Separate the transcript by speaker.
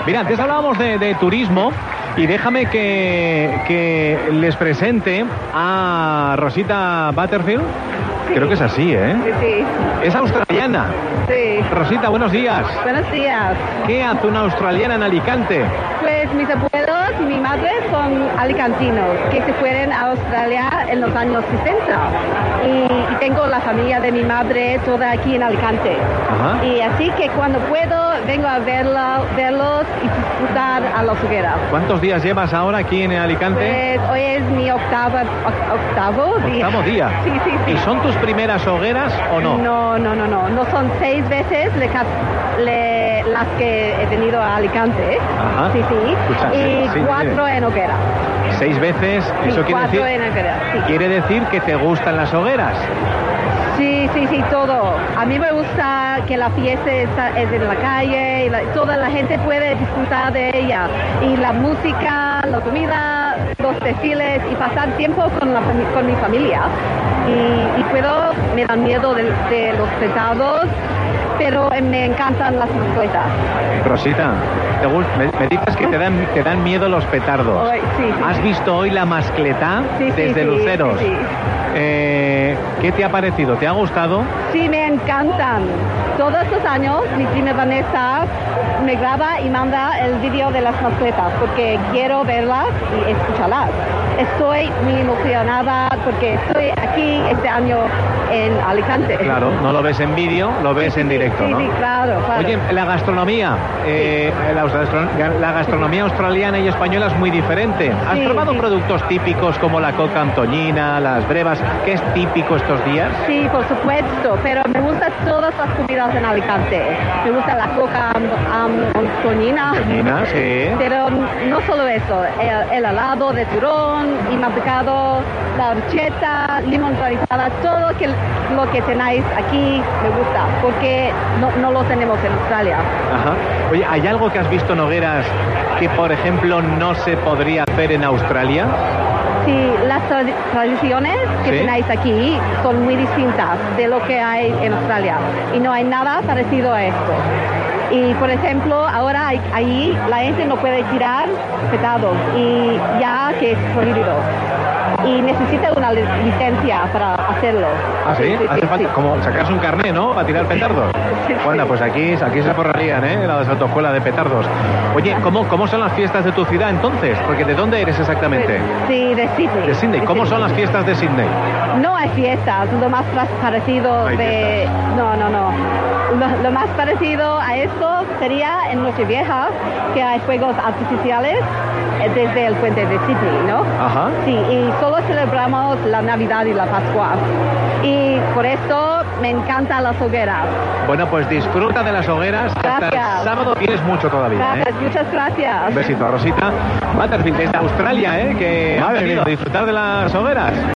Speaker 1: Mira, antes hablábamos de turismo y déjame que les presente a Rosita Butterfield. Sí. Creo que es así, ¿eh?
Speaker 2: Sí.
Speaker 1: Es australiana.
Speaker 2: Sí.
Speaker 1: Rosita, buenos días.
Speaker 2: Buenos días.
Speaker 1: ¿Qué hace una australiana en Alicante?
Speaker 2: Pues mis abuelos y mi madre son alicantinos, que se fueron a Australia en los años 60. Y tengo la familia de mi madre toda aquí en Alicante.
Speaker 1: Ajá.
Speaker 2: Y así que cuando puedo, vengo a verlos y disfrutar a las hogueras.
Speaker 1: ¿Cuántos días llevas ahora aquí en Alicante?
Speaker 2: Pues hoy es mi octavo día.
Speaker 1: ¿Octavo día?
Speaker 2: Sí.
Speaker 1: ¿Y son tus primeras hogueras o no?
Speaker 2: No. No son 6 veces las que he venido a Alicante.
Speaker 1: Ajá.
Speaker 2: Sí.
Speaker 1: Escucha,
Speaker 2: y
Speaker 1: sí,
Speaker 2: 4 en hoguera.
Speaker 1: 6 veces,
Speaker 2: Sí,
Speaker 1: eso quiere
Speaker 2: 4
Speaker 1: decir,
Speaker 2: en hoguera, sí.
Speaker 1: quiere decir que te gustan las hogueras.
Speaker 2: Sí, todo. A mí me gusta que la fiesta es en la calle, y toda la gente puede disfrutar de ella. Y la música, la comida, los desfiles y pasar tiempo con mi familia. Y me dan miedo de los petardos, pero me encantan las mascotas.
Speaker 1: Rosita, me dices que te dan miedo los petardos.
Speaker 2: Sí.
Speaker 1: ¿Has visto hoy la mascletá desde Luceros?
Speaker 2: Sí.
Speaker 1: ¿Qué te ha parecido? ¿Te ha gustado?
Speaker 2: Sí, me encantan. Todos los años mi prima Vanessa me graba y manda el vídeo de las mascletas porque quiero verlas y escucharlas. Estoy muy emocionada porque estoy aquí este año en Alicante.
Speaker 1: Claro, no lo ves en vídeo, lo ves en directo, ¿no?
Speaker 2: Sí, claro.
Speaker 1: Oye, la gastronomía, la gastronomía australiana y española es muy diferente. ¿Has probado productos típicos como la coca antoñina, las brevas, que es típico estos días?
Speaker 2: Sí, por supuesto, pero me gustan todas las comidas en Alicante. Me gusta la coca antoñina.
Speaker 1: Antoñina, sí.
Speaker 2: Pero no solo eso, el helado de turrón y mantecado, la horchata, limón granizada, todo lo que tenéis aquí me gusta, porque no lo tenemos en Australia.
Speaker 1: Ajá. Oye, ¿hay algo que has visto en hogueras que, por ejemplo, no se podría hacer en Australia?
Speaker 2: Sí, las tradiciones que tenéis aquí son muy distintas de lo que hay en Australia y no hay nada parecido a esto. Y por ejemplo, ahora ahí la gente no puede tirar petardos y ya que es prohibido. Y necesita una licencia para hacerlo.
Speaker 1: ¿Ah, sí? Hace falta como sacarse un carné, ¿no? Para tirar petardos. Bueno, pues aquí se forrarían, ¿eh? Las autoescuelas de petardos. Oye, ¿cómo son las fiestas de tu ciudad entonces? Porque ¿de dónde eres exactamente?
Speaker 2: Sí, de Sydney.
Speaker 1: De Sydney. ¿Cómo son las fiestas de Sydney?
Speaker 2: No hay fiestas, lo más parecido de... No. Lo más parecido a esto sería en Nochevieja, que hay fuegos artificiales desde el puente de Sydney, ¿no?
Speaker 1: Ajá.
Speaker 2: Sí, y solo celebramos la Navidad y la Pascua. Y por esto me encantan las hogueras.
Speaker 1: Bueno, pues disfruta de las hogueras.
Speaker 2: Gracias.
Speaker 1: Hasta el sábado tienes mucho todavía.
Speaker 2: Gracias, muchas gracias.
Speaker 1: Un besito a Rosita Butterfield desde Australia, que ha venido a disfrutar de las hogueras.